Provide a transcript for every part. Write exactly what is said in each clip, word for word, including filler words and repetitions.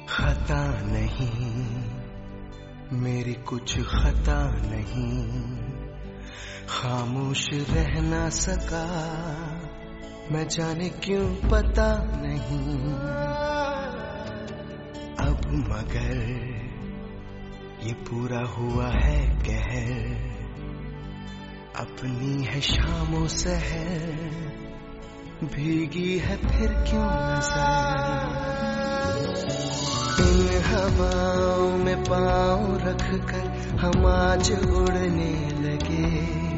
खता नहीं, मेरी कुछ खता नहीं, खामोश रह ना सका मैं, जाने क्यों पता नहीं। अब मगर ये पूरा हुआ है कहर, अपनी है शामों सहर, भीगी है फिर क्यों नजर। इन हवाओं में पाँव रख कर हम आज उड़ने लगे,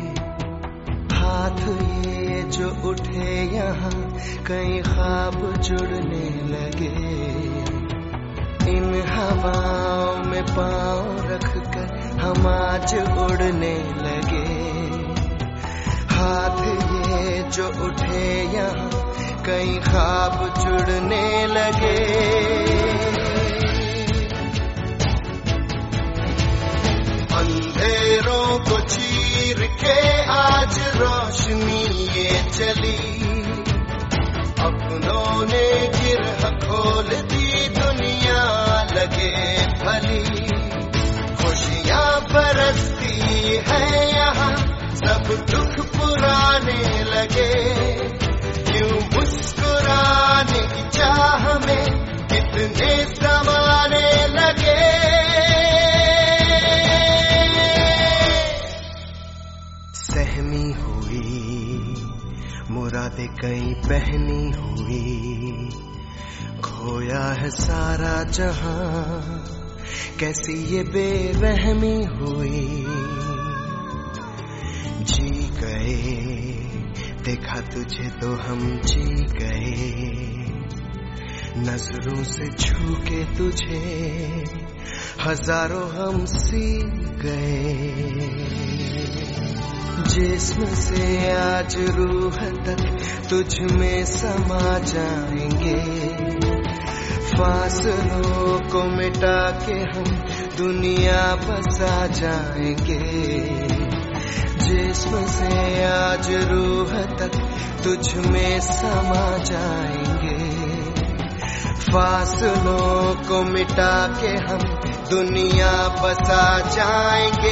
हाथ ये जो उठे यहाँ कई ख्वाब जुड़ने लगे। इन हवाओं में पाँव रख कर हम आज उड़ने लगे, हाथ ये जो उठे यहाँ कई ख्वाब जुड़ने लगे। अंधेरों को चीर के आज रोशनी ये चली, अपनों ने गिरह खोल दी दुनिया लगे भली। खुशियाँ बरसती है यहाँ सब दुख पुराने लगे, यूं मुस्कुराने की चाह में कितने ज़माने लगे। सहमी हुई मुरादे कई पहनी हुई, खोया है सारा जहां कैसी ये बेरहमी हुई। जी गए देखा तुझे तो हम जी गए, नजरों से छू के तुझे हजारों हम सीख गए। जिस्म से आज रूह तक तुझ में समा जाएंगे, फासलों को मिटा के हम दुनिया बसा जाएंगे। जिस्म से आज रूह तक तुझ में समा जाएंगे, फासलों को मिटा के हम दुनिया बसा जाएंगे।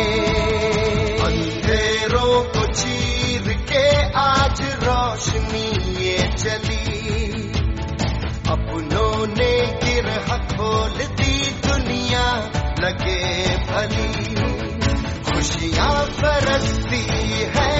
अंधेरों को चीर के आज रोशनी ये चली, अपनों ने गिरह खोल दी दुनिया लगे भली। खुशियाँ बरसती है